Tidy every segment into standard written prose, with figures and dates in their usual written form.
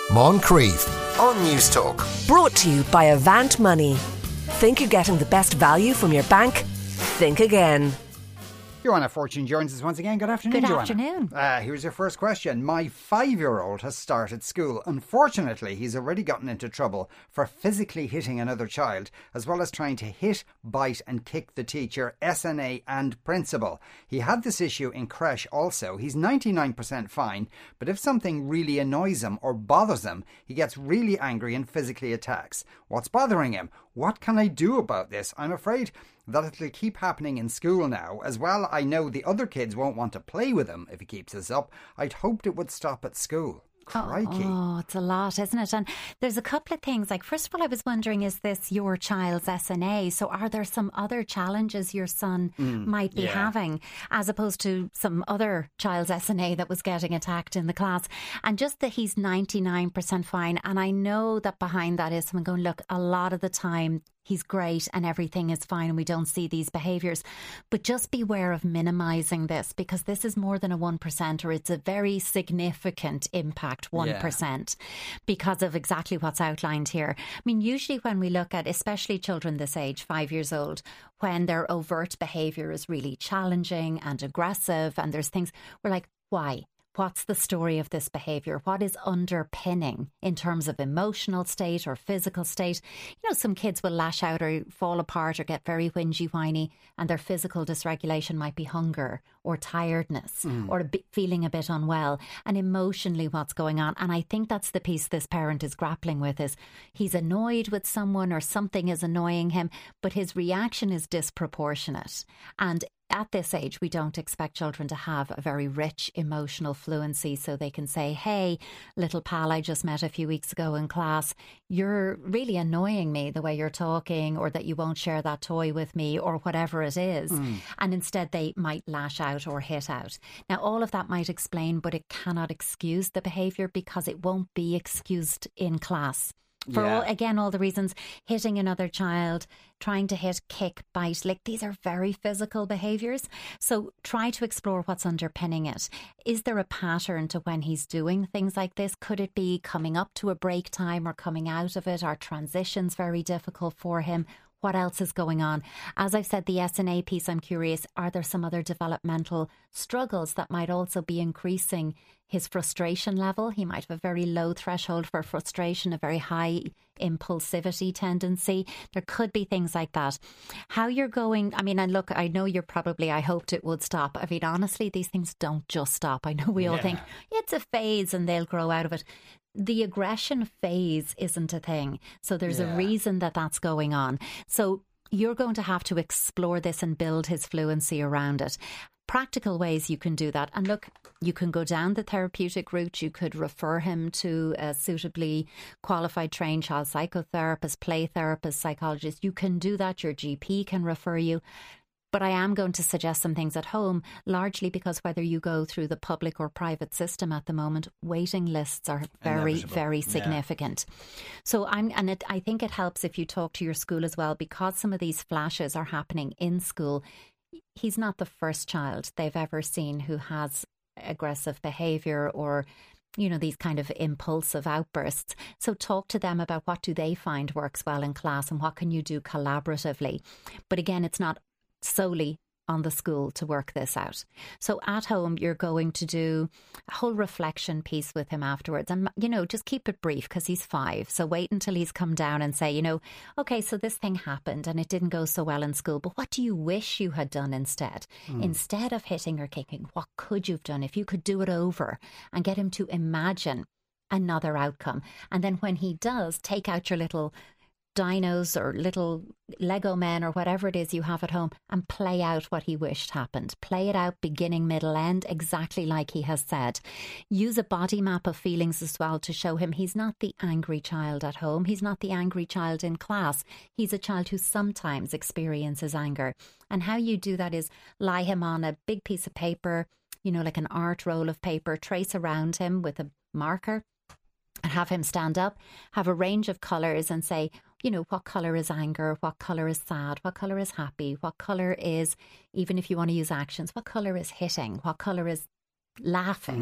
Moncrief on News Talk. Brought to you by Avant Money. Think you're getting the best value from your bank? Think again. Joanna Fortune joins us once again. Good afternoon, Good Joanna. afternoon. Here's your first question. My 5-year-old has started school. Unfortunately, he's already gotten into trouble for physically hitting another child, as well as trying to hit, bite and kick the teacher, SNA and principal. He had this issue in creche also. He's 99% fine, but if something really annoys him or bothers him, he gets really angry and physically attacks. What's bothering him? What can I do about this? I'm afraid that it'll keep happening in school now. As well, I know the other kids won't want to play with him if he keeps this up. I'd hoped it would stop at school. Crikey. Oh, it's a lot, isn't it? And there's a couple of things. Like, first of all, I was wondering, is this your child's SNA? So are there some other challenges your son might be having, as opposed to some other child's SNA that was getting attacked in the class? And just that he's 99% fine. And I know that behind that is someone going, look, a lot of the time he's great and everything is fine and we don't see these behaviours. But just beware of minimising this, because this is more than a 1%, or it's a very significant impact, 1%, because of exactly what's outlined here. I mean, usually when we look at, especially children this age, 5 years old, when their overt behaviour is really challenging and aggressive and there's things, we're like, why? What's the story of this behaviour? What is underpinning in terms of emotional state or physical state? You know, some kids will lash out or fall apart or get very whingy, whiny, and their physical dysregulation might be hunger or tiredness or feeling a bit unwell, and emotionally what's going on. And I think that's the piece this parent is grappling with, is he's annoyed with someone or something is annoying him, but his reaction is disproportionate. And at this age, we don't expect children to have a very rich emotional fluency, so they can say, hey, little pal I just met a few weeks ago in class, you're really annoying me the way you're talking, or that you won't share that toy with me, or whatever it is. And instead they might lash out or hit out. Now, all of that might explain, but it cannot excuse the behaviour, because it won't be excused in class. For all the reasons, hitting another child, trying to hit, kick, bite, like these are very physical behaviours. So try to explore what's underpinning it. Is there a pattern to when he's doing things like this? Could it be coming up to a break time or coming out of it? Are transitions very difficult for him? What else is going on? As I've said, the SNA piece, I'm curious, are there some other developmental struggles that might also be increasing his frustration level? He might have a very low threshold for frustration, a very high impulsivity tendency. There could be things like that. How you're going, I mean, and look, I know you're probably, I hoped it would stop. I mean, honestly, these things don't just stop. I know we all think it's a phase and they'll grow out of it. The aggression phase isn't a thing. So there's a reason that that's going on. So you're going to have to explore this and build his fluency around it. Practical ways you can do that. And look, you can go down the therapeutic route. You could refer him to a suitably qualified trained child psychotherapist, play therapist, psychologist. You can do that. Your GP can refer you. But I am going to suggest some things at home, largely because whether you go through the public or private system at the moment, waiting lists are very significant. So I think it helps if you talk to your school as well, because some of these flashes are happening in school. He's not the first child they've ever seen who has aggressive behaviour or, you know, these kind of impulsive outbursts. So talk to them about what do they find works well in class and what can you do collaboratively. But again, it's not solely on the school to work this out. So at home, you're going to do a whole reflection piece with him afterwards. And, you know, just keep it brief because he's 5. So wait until he's come down and say, you know, okay, so this thing happened and it didn't go so well in school, but what do you wish you had done instead? Instead of hitting or kicking, what could you have done if you could do it over? And get him to imagine another outcome. And then when he does, take out your little dinos or little Lego men or whatever it is you have at home and play out what he wished happened. Play it out beginning, middle, end, exactly like he has said. Use a body map of feelings as well to show him he's not the angry child at home. He's not the angry child in class. He's a child who sometimes experiences anger. And how you do that is lie him on a big piece of paper, you know, like an art roll of paper, trace around him with a marker and have him stand up, have a range of colours and say, you know, what colour is anger, what colour is sad, what colour is happy, what colour is, even if you want to use actions, what colour is hitting, what colour is laughing.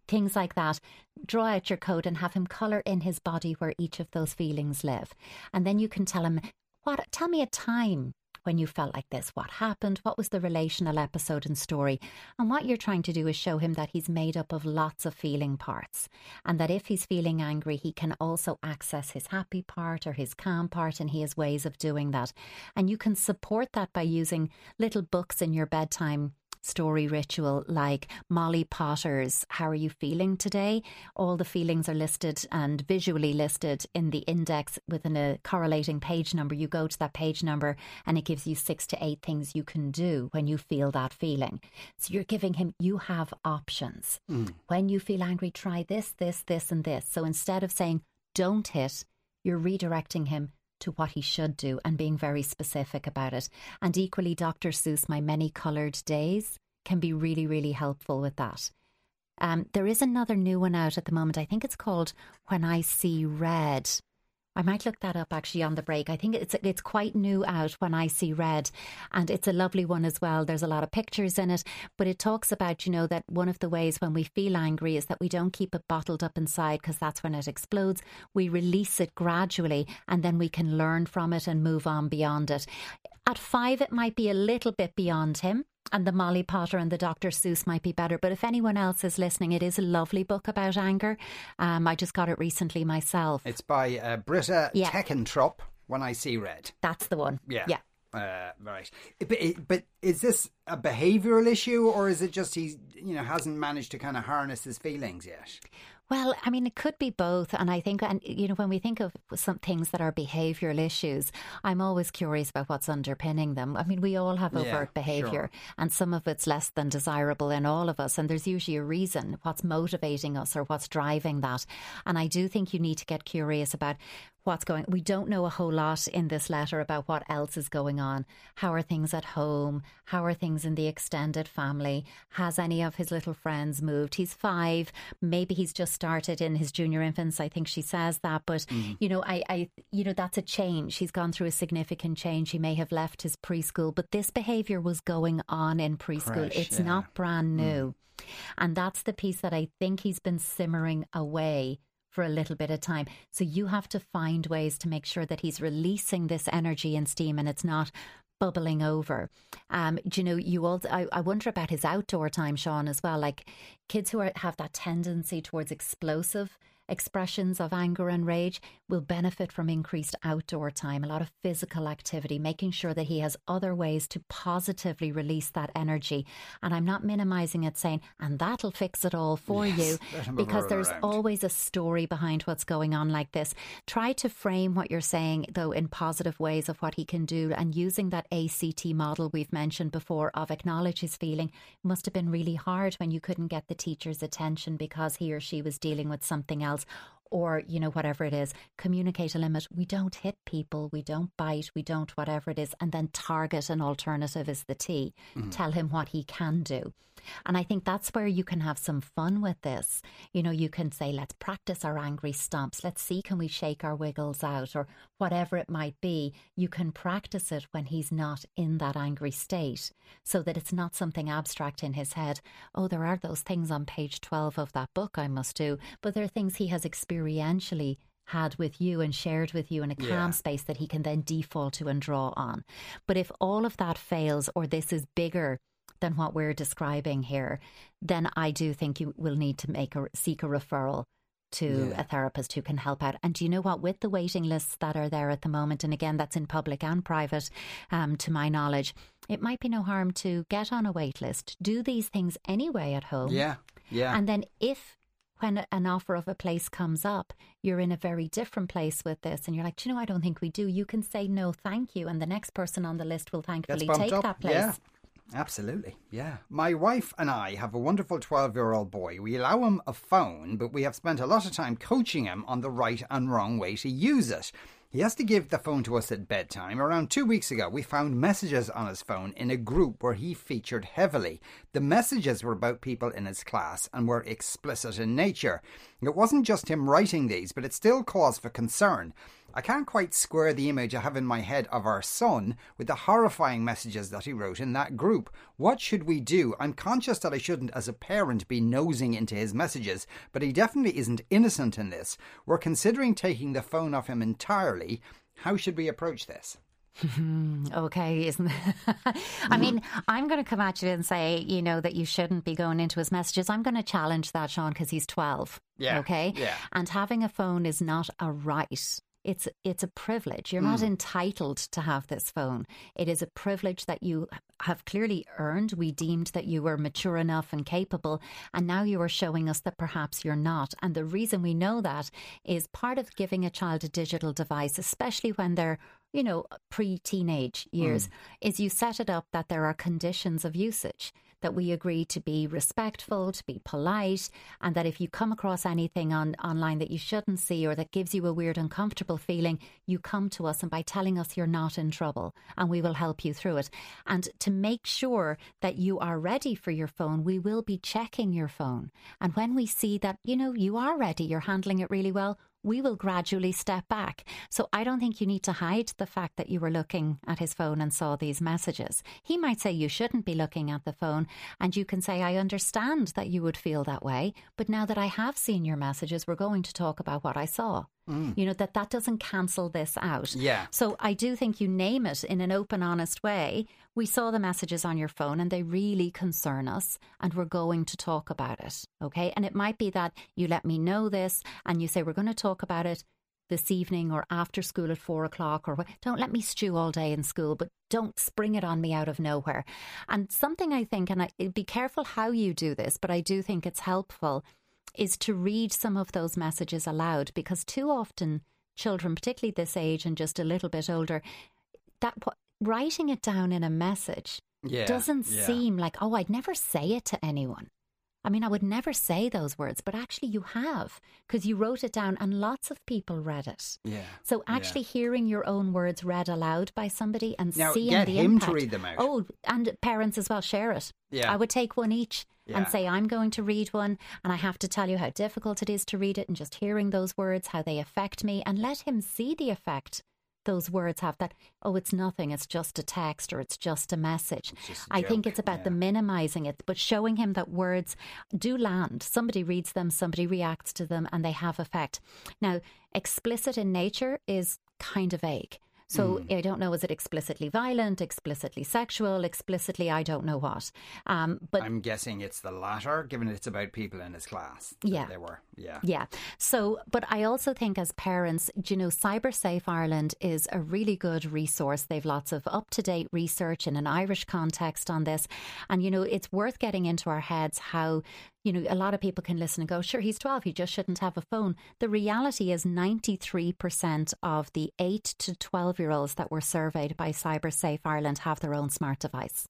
things like that. Draw out your code and have him colour in his body where each of those feelings live. And then you can tell him, tell me a time when you felt like this. What happened? What was the relational episode and story? And what you're trying to do is show him that he's made up of lots of feeling parts, and that if he's feeling angry, he can also access his happy part or his calm part, and he has ways of doing that. And you can support that by using little books in your bedtime story ritual, like Molly Potter's How Are You Feeling Today? All the feelings are listed and visually listed in the index within a correlating page number. You go to that page number and it gives you 6 to 8 things you can do when you feel that feeling. So you're giving him, you have options. When you feel angry, try this, this, this and this. So instead of saying don't hit, you're redirecting him to what he should do and being very specific about it. And equally, Dr. Seuss, My Many Coloured Days, can be really, really helpful with that. There is another new one out at the moment. I think it's called When I See Red. I might look that up actually on the break. I think it's quite new out, When I See Red, and it's a lovely one as well. There's a lot of pictures in it, but it talks about, you know, that one of the ways when we feel angry is that we don't keep it bottled up inside, because that's when it explodes. We release it gradually, and then we can learn from it and move on beyond it. At 5, it might be a little bit beyond him, and the Molly Potter and the Dr. Seuss might be better. But if anyone else is listening, it is a lovely book about anger. I just got it recently myself. It's by Britta Teckentrup, When I See Red. That's the one. Yeah. Right. But is this a behavioural issue, or is it just he, hasn't managed to kind of harness his feelings yet? Well, I mean, it could be both. And I think, when we think of some things that are behavioural issues, I'm always curious about what's underpinning them. I mean, we all have overt behaviour, and some of it's less than desirable in all of us. And there's usually a reason, what's motivating us or what's driving that. And I do think you need to get curious about what's going on. We don't know a whole lot in this letter about what else is going on. How are things at home? How are things in the extended family? Has any of his little friends moved? He's 5. Maybe he's just started in his junior infants. I think she says that. But, that's a change. He's gone through a significant change. He may have left his preschool, but this behaviour was going on in preschool. It's not brand new. And that's the piece that I think he's been simmering away for a little bit of time. So you have to find ways to make sure that he's releasing this energy and steam and it's not bubbling over. I wonder about his outdoor time, Sean, as well. Like kids who have that tendency towards explosive expressions of anger and rage will benefit from increased outdoor time, a lot of physical activity, making sure that he has other ways to positively release that energy. And I'm not minimizing it, saying, and that'll fix it all for you, because there's always a story behind what's going on like this. Try to frame what you're saying, though, in positive ways of what he can do, and using that ACT model we've mentioned before of acknowledge his feeling. It must have been really hard when you couldn't get the teacher's attention because he or she was dealing with something else. Or, whatever it is, communicate a limit. We don't hit people, we don't bite, we don't whatever it is, and then target an alternative is the T. Tell him what he can do. And I think that's where you can have some fun with this. You can say, let's practice our angry stomps. Let's see, can we shake our wiggles out, or whatever it might be. You can practice it when he's not in that angry state, so that it's not something abstract in his head. Oh, there are those things on page 12 of that book I must do. But there are things he has experientially had with you and shared with you in a calm space that he can then default to and draw on. But if all of that fails, or this is bigger than what we're describing here, then I do think you will need to seek a referral to a therapist who can help out. And do you know what? With the waiting lists that are there at the moment, and again, that's in public and private, to my knowledge, it might be no harm to get on a wait list. Do these things anyway at home. Yeah. And then when an offer of a place comes up, you're in a very different place with this, and you're like, I don't think we do. You can say no, thank you, and the next person on the list will thankfully take that place. Yeah. Absolutely, yeah. My wife and I have a wonderful 12-year-old boy. We allow him a phone, but we have spent a lot of time coaching him on the right and wrong way to use it. He has to give the phone to us at bedtime. Around 2 weeks ago, we found messages on his phone in a group where he featured heavily. The messages were about people in his class and were explicit in nature. It wasn't just him writing these, but it still caused for concern. I can't quite square the image I have in my head of our son with the horrifying messages that he wrote in that group. What should we do? I'm conscious that I shouldn't, as a parent, be nosing into his messages, but he definitely isn't innocent in this. We're considering taking the phone off him entirely. How should we approach this? Okay, isn't it? I mean, I'm going to come at you and say, that you shouldn't be going into his messages. I'm going to challenge that, Sean, because he's 12. Yeah. Okay? Yeah. And having a phone is not a right. It's a privilege. You're not entitled to have this phone. It is a privilege that you have clearly earned. We deemed that you were mature enough and capable, and now you are showing us that perhaps you're not. And the reason we know that is part of giving a child a digital device, especially when they're pre-teenage years, is you set it up that there are conditions of usage, that we agree to be respectful, to be polite, and that if you come across anything online that you shouldn't see or that gives you a weird, uncomfortable feeling, you come to us, and by telling us you're not in trouble, and we will help you through it. And to make sure that you are ready for your phone, we will be checking your phone. And when we see that, you are ready, you're handling it really well, we will gradually step back. So I don't think you need to hide the fact that you were looking at his phone and saw these messages. He might say you shouldn't be looking at the phone, and you can say, I understand that you would feel that way, but now that I have seen your messages, we're going to talk about what I saw. That doesn't cancel this out. Yeah. So I do think you name it in an open, honest way. We saw the messages on your phone and they really concern us, and we're going to talk about it. Okay. And it might be that you let me know this and you say, we're going to talk about it this evening or after school at 4:00, or don't let me stew all day in school, but don't spring it on me out of nowhere. And something I think, and be careful how you do this, but I do think it's helpful, is to read some of those messages aloud, because too often children, particularly this age and just a little bit older, writing it down in a message doesn't seem like, oh, I'd never say it to anyone. I mean, I would never say those words, but actually you have, because you wrote it down and lots of people read it. Yeah. So actually hearing your own words read aloud by somebody and now, seeing get the him impact. to read them out. Oh, and parents as well, share it. Yeah. I would take one each and Yeah. say, I'm going to read one, and I have to tell you how difficult it is to read it, and just hearing those words, how they affect me, and let him see the effect those words have. That, oh, it's nothing, it's just a text or it's just a message. Just a I think joke, it's about yeah. the minimizing it, but showing him that words do land. Somebody reads them, somebody reacts to them, and they have effect. Now, explicit in nature is kind of vague. So I don't know, is it explicitly violent, explicitly sexual, explicitly I don't know what. But I'm guessing it's the latter, given it's about people in his class. Yeah. They were, yeah. Yeah. So, but I also think as parents, Cyber Safe Ireland is a really good resource. They've lots of up-to-date research in an Irish context on this. And, it's worth getting into our heads how, a lot of people can listen and go, sure, he's 12, he just shouldn't have a phone. The reality is 93% of the 8 to 12-year-olds that were surveyed by Cyber Safe Ireland have their own smart device.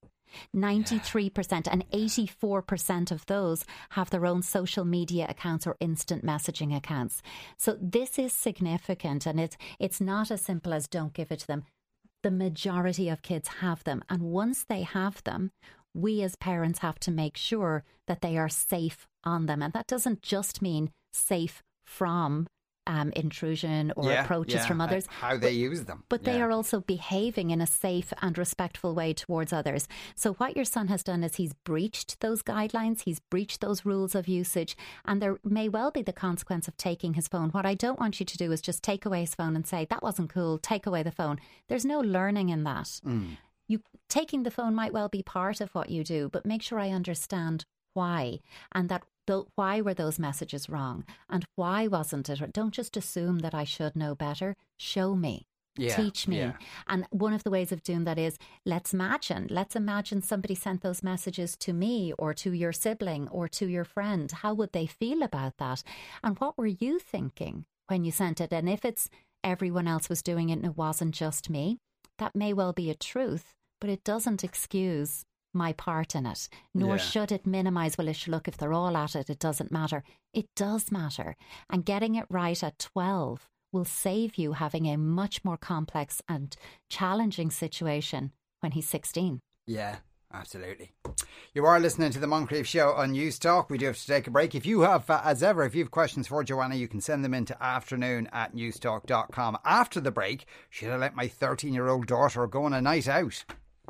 93%, and 84% of those have their own social media accounts or instant messaging accounts. So this is significant, and it's not as simple as don't give it to them. The majority of kids have them, and once they have them, we as parents have to make sure that they are safe on them. And that doesn't just mean safe from intrusion or approaches from others. How they use them. But they are also behaving in a safe and respectful way towards others. So what your son has done is he's breached those guidelines, he's breached those rules of usage, and there may well be the consequence of taking his phone. What I don't want you to do is just take away his phone and say, that wasn't cool, take away the phone. There's no learning in that. Taking the phone might well be part of what you do, but make sure I understand why, and that why were those messages wrong, and why wasn't it? Don't just assume that I should know better. Show me. Teach me. Yeah. And one of the ways of doing that is let's imagine somebody sent those messages to me or to your sibling or to your friend. How would they feel about that? And what were you thinking when you sent it? And if it's everyone else was doing it and it wasn't just me, that may well be a truth, but it doesn't excuse my part in it, nor should it minimize, well, look, if they're all at it, it doesn't matter. It does matter. And getting it right at 12 will save you having a much more complex and challenging situation when he's 16. Yeah, absolutely. You are listening to the Moncrief Show on News Talk. We do have to take a break. If you have, as ever, if you have questions for Joanna, you can send them in to afternoon@newstalk.com. After the break, should I let my 13-year-old daughter go on a night out?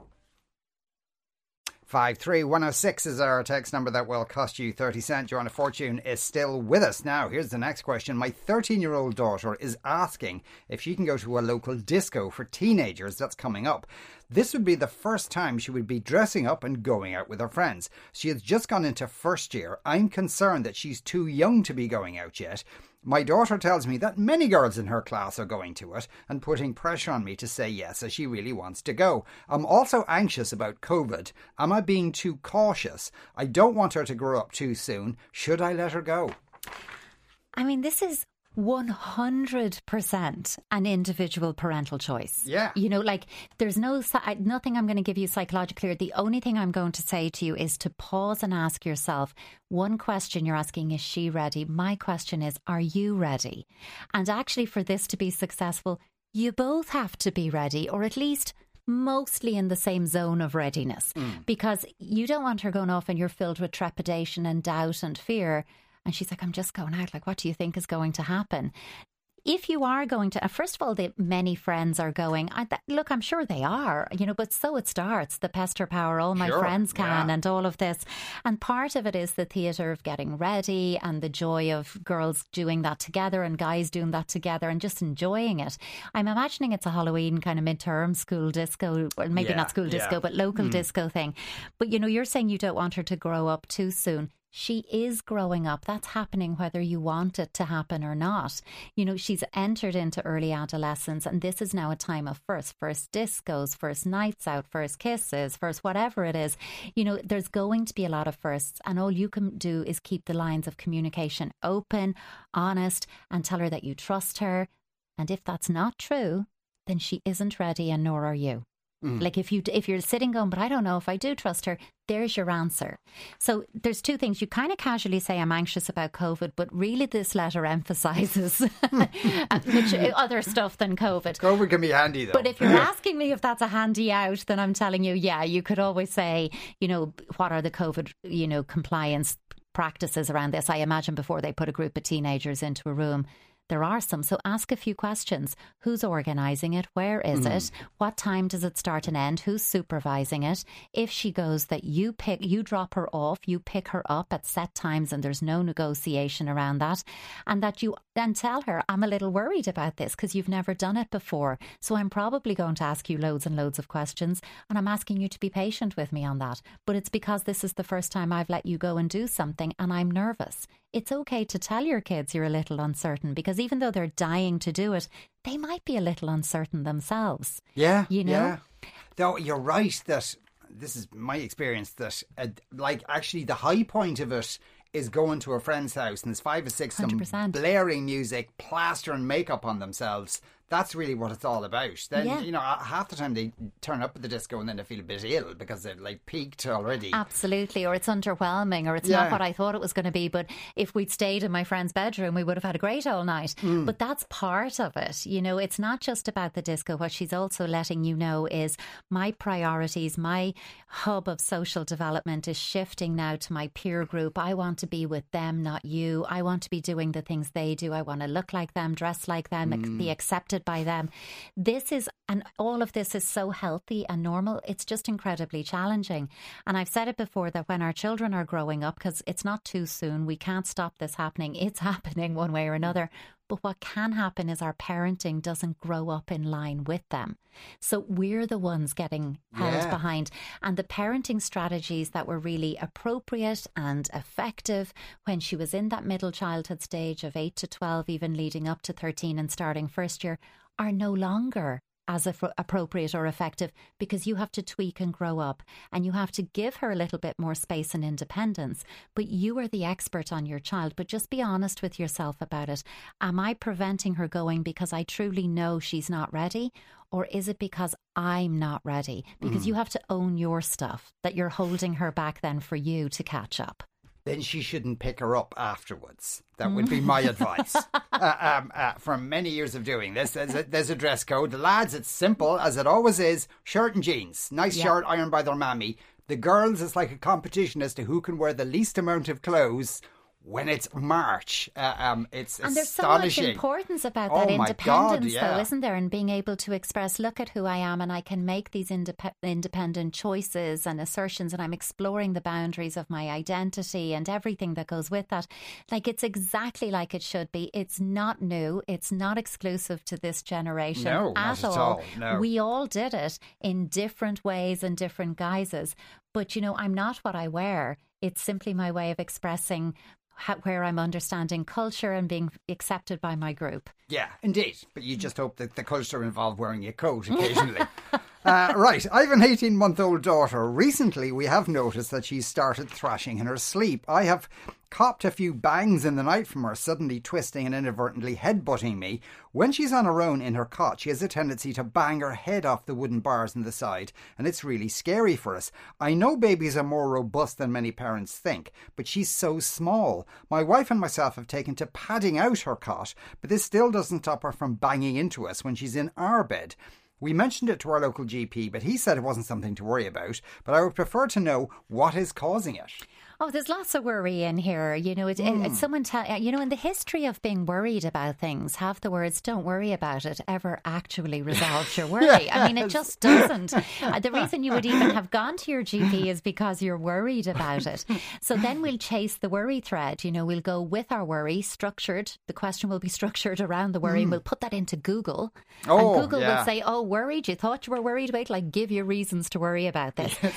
53106 is our text number that will cost you 30 cents. Joanna Fortune is still with us. Now, here's the next question. My 13-year-old daughter is asking if she can go to a local disco for teenagers that's coming up. This would be the first time she would be dressing up and going out with her friends. She has just gone into first year. I'm concerned that she's too young to be going out yet. My daughter tells me that many girls in her class are going to it and putting pressure on me to say yes as she really wants to go. I'm also anxious about COVID. Am I being too cautious? I don't want her to grow up too soon. Should I let her go? I mean, this is 100% an individual parental choice. Yeah. You know, like there's nothing I'm going to give you psychologically. The only thing I'm going to say to you is to pause and ask yourself one question. You're asking, is she ready? My question is, are you ready? And actually, for this to be successful, you both have to be ready, or at least mostly in the same zone of readiness, because you don't want her going off and you're filled with trepidation and doubt and fear. And she's like, I'm just going out. Like, what do you think is going to happen? If you are going to, first of all, many friends are going, look, I'm sure they are, you know, but so it starts, the pester power, all my friends can, and all of this. And part of it is the theatre of getting ready and the joy of girls doing that together and guys doing that together and just enjoying it. I'm imagining it's a Halloween kind of midterm school disco, or maybe not school disco, but local disco thing. But, you know, you're saying you don't want her to grow up too soon. She is growing up. That's happening whether you want it to happen or not. You know, she's entered into early adolescence, and this is now a time of first discos, first nights out, first kisses, first whatever it is. You know, there's going to be a lot of firsts, and all you can do is keep the lines of communication open, honest, and tell her that you trust her. And if that's not true, then she isn't ready, and nor are you. Like if you're sitting going, but I don't know if I do trust her, there's your answer. So there's two things. You kind of casually say, I'm anxious about COVID, but really this letter emphasises much other stuff than COVID. COVID can be handy though. But if you're asking me if that's a handy out, then I'm telling you, yeah, you could always say, you know, what are the COVID, you know, compliance practices around this? I imagine before they put a group of teenagers into a room, there are some. So ask a few questions. Who's organising it? Where is it? What time does it start and end? Who's supervising it? If she goes, that you drop her off, you pick her up at set times and there's no negotiation around that. And that you then tell her, I'm a little worried about this because you've never done it before. So I'm probably going to ask you loads and loads of questions, and I'm asking you to be patient with me on that. But it's because this is the first time I've let you go and do something and I'm nervous. It's okay to tell your kids you're a little uncertain, because even though they're dying to do it, they might be a little uncertain themselves. Yeah. You know? Yeah. Though you're right that this is my experience that like actually the high point of it is going to a friend's house and there's 5 or 6 of them 100%. blaring music, plastering makeup on themselves. That's really what it's all about. Then, you know, half the time they turn up at the disco and then they feel a bit ill because they're like peaked already. Absolutely. Or it's underwhelming, or it's not what I thought it was going to be. But if we'd stayed in my friend's bedroom, we would have had a great all night. But that's part of it. You know, it's not just about the disco. What she's also letting you know is my priorities, my hub of social development is shifting now to my peer group. I want to be with them, not you. I want to be doing the things they do. I want to look like them, dress like them, be accepted by them. This is, and all of this is so healthy and normal. It's just incredibly challenging. And I've said it before that when our children are growing up, because it's not too soon, we can't stop this happening. It's happening one way or another. But what can happen is our parenting doesn't grow up in line with them. So we're the ones getting held behind. And the parenting strategies that were really appropriate and effective when she was in that middle childhood stage of 8 to 12, even leading up to 13 and starting first year, are no longer as appropriate or effective, because you have to tweak and grow up and you have to give her a little bit more space and independence. But you are the expert on your child. But just be honest with yourself about it. Am I preventing her going because I truly know she's not ready? Or is it because I'm not ready? Because you have to own your stuff, that you're holding her back then for you to catch up. Then she shouldn't pick her up afterwards. That would be my advice. From many years of doing this, there's a dress code. The lads, it's simple, as it always is. Shirt and jeans. Nice shirt ironed by their mammy. The girls, it's like a competition as to who can wear the least amount of clothes when it's March. It's and there's so astonishing. much importance about that independence, though, isn't there? And being able to express, look at who I am, and I can make these independent choices and assertions, and I'm exploring the boundaries of my identity and everything that goes with that. Like, it's exactly like it should be. It's not new. It's not exclusive to this generation at all. No. We all did it in different ways and different guises. But, I'm not what I wear. It's simply my way of expressing where I'm understanding culture and being accepted by my group. Yeah, indeed. But you just hope that the culture involved wearing a coat occasionally. Right, I have an 18-month-old daughter. Recently, we have noticed that she's started thrashing in her sleep. I have copped a few bangs in the night from her, suddenly twisting and inadvertently headbutting me. When she's on her own in her cot, she has a tendency to bang her head off the wooden bars in the side, and it's really scary for us. I know babies are more robust than many parents think, but she's so small. My wife and myself have taken to padding out her cot, but this still doesn't stop her from banging into us when she's in our bed. We mentioned it to our local GP, but he said it wasn't something to worry about. But I would prefer to know what is causing it. Oh, there's lots of worry in here. Someone in the history of being worried about things, half the words "don't worry about it" ever actually resolves your worry. Yes. I mean, it just doesn't. The reason you would even have gone to your GP is because you're worried about it. So then we'll chase the worry thread. We'll go with our worry, structured. The question will be structured around the worry. We'll put that into Google. And Google will say, "Oh, worried? You thought you were worried? Wait, give you reasons to worry about this." Yes.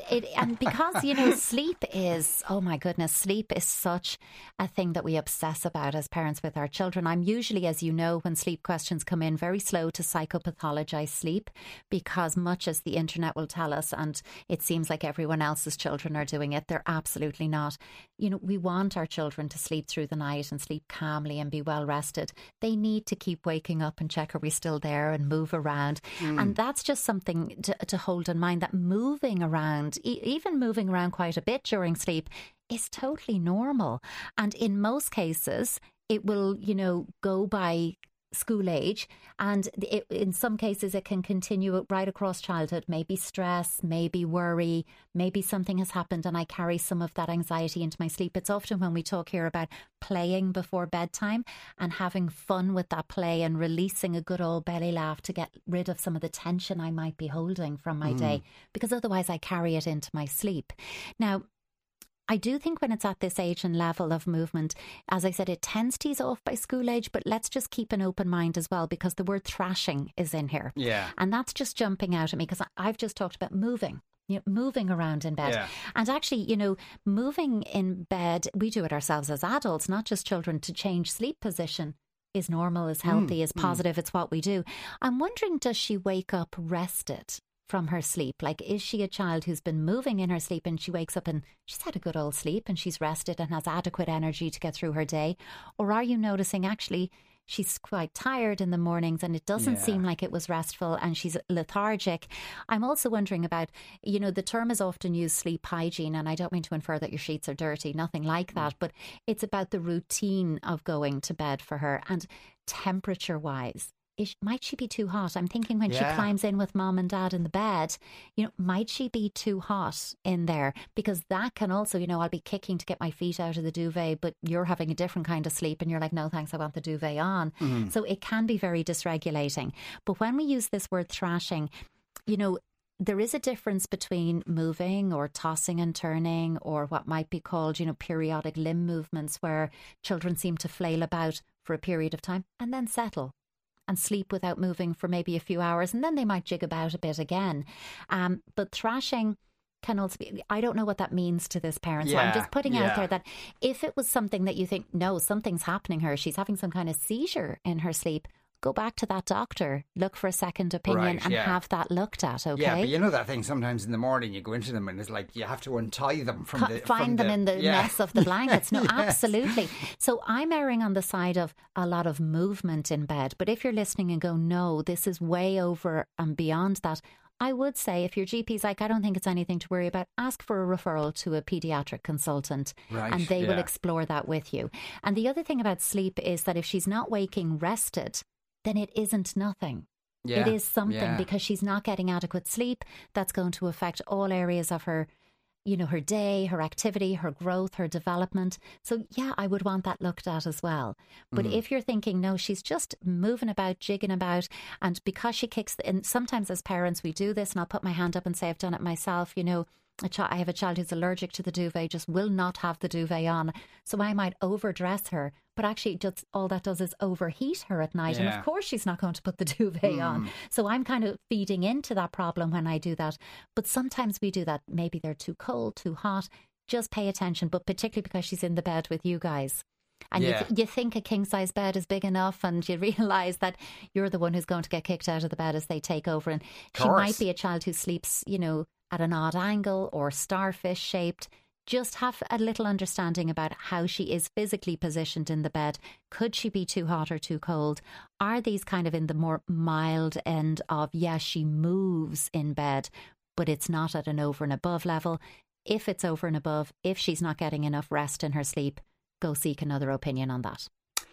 And because, sleep is, oh my goodness, sleep is such a thing that we obsess about as parents with our children. I'm usually, as you know, when sleep questions come in, very slow to psychopathologize sleep, because much as the internet will tell us, and it seems like everyone else's children are doing it, they're absolutely not. We want our children to sleep through the night and sleep calmly and be well rested. They need to keep waking up and check, are we still there, and move around. And that's just something to hold in mind, that moving around, even moving around quite a bit during sleep, is totally normal. And in most cases, it will, go by school age. And in some cases, it can continue right across childhood. Maybe stress, maybe worry, maybe something has happened and I carry some of that anxiety into my sleep. It's often when we talk here about playing before bedtime and having fun with that play and releasing a good old belly laugh to get rid of some of the tension I might be holding from my day, because otherwise I carry it into my sleep. Now, I do think when it's at this age and level of movement, as I said, it tends to ease off by school age, but let's just keep an open mind as well, because the word thrashing is in here. Yeah. And that's just jumping out at me, because I've just talked about moving. Moving around in bed. Yeah. And actually, moving in bed, we do it ourselves as adults, not just children, to change sleep position is normal, is healthy, is positive. It's what we do. I'm wondering, does she wake up rested from her sleep? Like, is she a child who's been moving in her sleep and she wakes up and she's had a good old sleep and she's rested and has adequate energy to get through her day? Or are you noticing actually she's quite tired in the mornings and it doesn't seem like it was restful and she's lethargic? I'm also wondering about, the term is often used, sleep hygiene, and I don't mean to infer that your sheets are dirty, nothing like that, but it's about the routine of going to bed for her. And temperature-wise, might she be too hot? I'm thinking when she climbs in with mom and dad in the bed, might she be too hot in there? Because that can also, I'll be kicking to get my feet out of the duvet, but you're having a different kind of sleep and you're like, no, thanks, I want the duvet on. So it can be very dysregulating. But when we use this word thrashing, there is a difference between moving or tossing and turning, or what might be called, periodic limb movements, where children seem to flail about for a period of time and then settle and sleep without moving for maybe a few hours, and then they might jig about a bit again. But thrashing can also be, I don't know what that means to this parent. So I'm just putting out there that if it was something that you think, no, something's happening here, she's having some kind of seizure in her sleep, go back to that doctor, look for a second opinion and have that looked at, okay? Yeah, but that thing, sometimes in the morning you go into them and it's like you have to untie them from Find them in the mess of the blankets. No, absolutely. So I'm erring on the side of a lot of movement in bed. But if you're listening and go, no, this is way over and beyond that, I would say if your GP's like, I don't think it's anything to worry about, ask for a referral to a paediatric consultant and they will explore that with you. And the other thing about sleep is that if she's not waking rested, then it isn't nothing. Yeah. It is something Yeah. because she's not getting adequate sleep. That's going to affect all areas of her, her day, her activity, her growth, her development. So yeah, I would want that looked at as well. But if you're thinking, no, she's just moving about, jigging about, and because she kicks, and sometimes as parents we do this, and I'll put my hand up and say I've done it myself, I have a child who's allergic to the duvet, just will not have the duvet on. So I might overdress her, but actually just all that does is overheat her at night. And Yeah. of course she's not going to put the duvet on. So I'm kind of feeding into that problem when I do that. But sometimes we do that. Maybe they're too cold, too hot. Just pay attention, but particularly because she's in the bed with you guys. And Yeah. you think a king-size bed is big enough, and you realise that you're the one who's going to get kicked out of the bed as they take over. And she might be a child who sleeps, at an odd angle or starfish shaped. Just have a little understanding about how she is physically positioned in the bed. Could she be too hot or too cold? Are these kind of in the more mild end of, she moves in bed, but it's not at an over and above level? If it's over and above, if she's not getting enough rest in her sleep, go seek another opinion on that.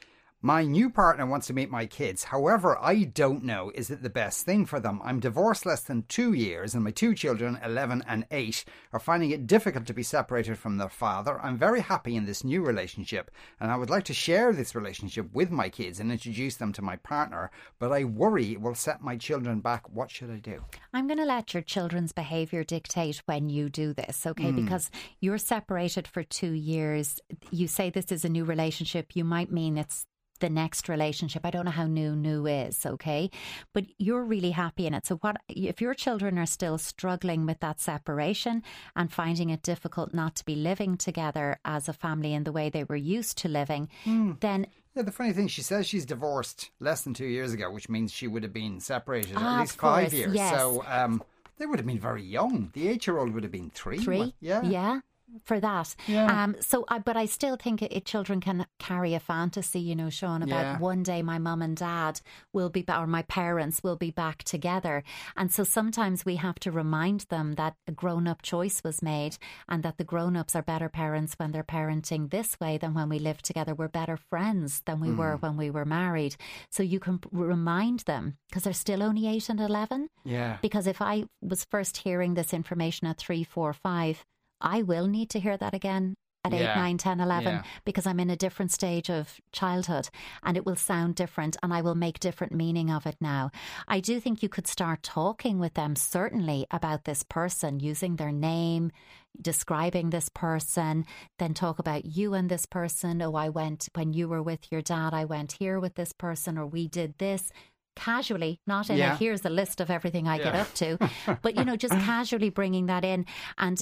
My new partner wants to meet my kids. However, I don't know, is it the best thing for them? I'm divorced less than 2 years and my two children, 11 and 8, are finding it difficult to be separated from their father. I'm very happy in this new relationship and I would like to share this relationship with my kids and introduce them to my partner, but I worry it will set my children back. What should I do? I'm going to let your children's behaviour dictate when you do this, okay? Because you're separated for 2 years. You say this is a new relationship. You might mean it's the next relationship. I don't know how new is, okay? But you're really happy in it. So what if your children are still struggling with that separation and finding it difficult not to be living together as a family in the way they were used to living, then... Yeah, the funny thing, she says she's divorced less than 2 years ago, which means she would have been separated at least 5 years. Yes. So they would have been very young. The 8-year-old would have been 3. 3? Yeah. For that. Yeah. But I still think children can carry a fantasy, Sean, about one day my mum and dad will be, or my parents will be back together. And so sometimes we have to remind them that a grown-up choice was made and that the grown-ups are better parents when they're parenting this way than when we live together. We're better friends than we were when we were married. So you can remind them, because they're still only 8 and 11. Yeah. Because if I was first hearing this information at 3, 4, 5, I will need to hear that again at 8, 9, 10, 11 because I'm in a different stage of childhood and it will sound different and I will make different meaning of it now. I do think you could start talking with them certainly about this person, using their name, describing this person, then talk about you and this person. Oh, I went, when you were with your dad, I went here with this person, or we did this. Casually, not in a here's a list of everything I get up to, but, just casually bringing that in. And,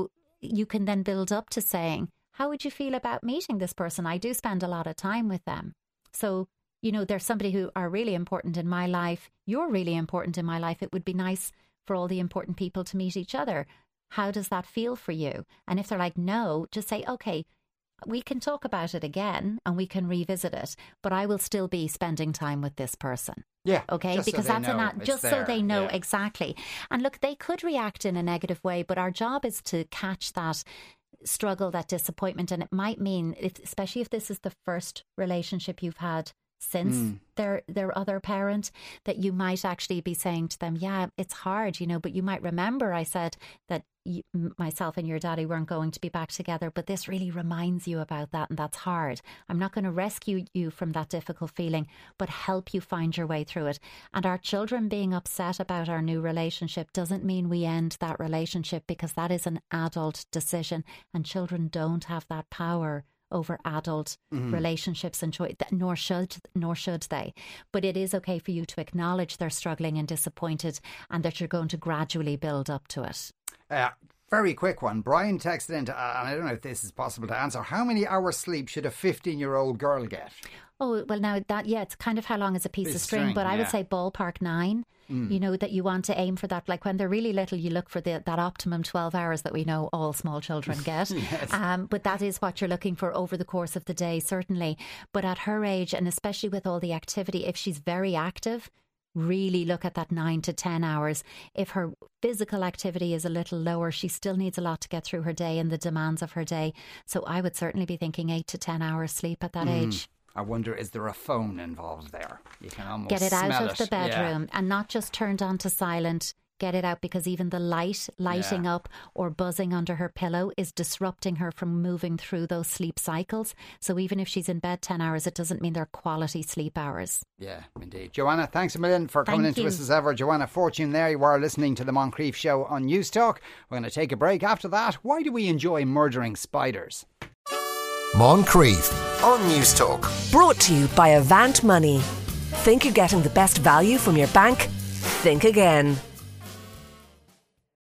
you can then build up to saying, how would you feel about meeting this person? I do spend a lot of time with them. So, there's somebody who are really important in my life. You're really important in my life. It would be nice for all the important people to meet each other. How does that feel for you? And if they're like, no, just say, okay, we can talk about it again and we can revisit it, but I will still be spending time with this person. Yeah. Okay. Because so that's just so they know exactly. And look, they could react in a negative way, but our job is to catch that struggle, that disappointment. And it might mean, especially if this is the first relationship you've had since their other parent, that you might actually be saying to them, yeah, it's hard, but you might remember I said that myself and your daddy weren't going to be back together, but this really reminds you about that, and that's hard. I'm not going to rescue you from that difficult feeling, but help you find your way through it. And our children being upset about our new relationship doesn't mean we end that relationship, because that is an adult decision and children don't have that power over adult relationships and choice, nor should they. But it is okay for you to acknowledge they're struggling and disappointed, and that you're going to gradually build up to it. Very quick one. Brian texted in, and I don't know if this is possible to answer. How many hours sleep should a 15-year-old girl get? Oh, well, now that, it's kind of how long is a piece of string, but I would say ballpark 9. That you want to aim for that. Like when they're really little, you look for that optimum 12 hours that we know all small children get. Yes. But that is what you're looking for over the course of the day, certainly. But at her age, and especially with all the activity, if she's very active, really look at that 9 to 10 hours. If her physical activity is a little lower, she still needs a lot to get through her day and the demands of her day. So I would certainly be thinking 8 to 10 hours sleep at that age. I wonder, is there a phone involved there? You can almost get it out smell of the bedroom, and not just turned on to silent. Get it out, because even the lighting up or buzzing under her pillow is disrupting her from moving through those sleep cycles. So even if she's in bed 10 hours, it doesn't mean they're quality sleep hours. Yeah, indeed. Joanna, thanks a million for coming into us as ever. Joanna Fortune there. You are listening to the Moncrief Show on News Talk. We're going to take a break. After that, why do we enjoy murdering spiders? Moncrief on News Talk. Brought to you by Avant Money. Think you're getting the best value from your bank? Think again.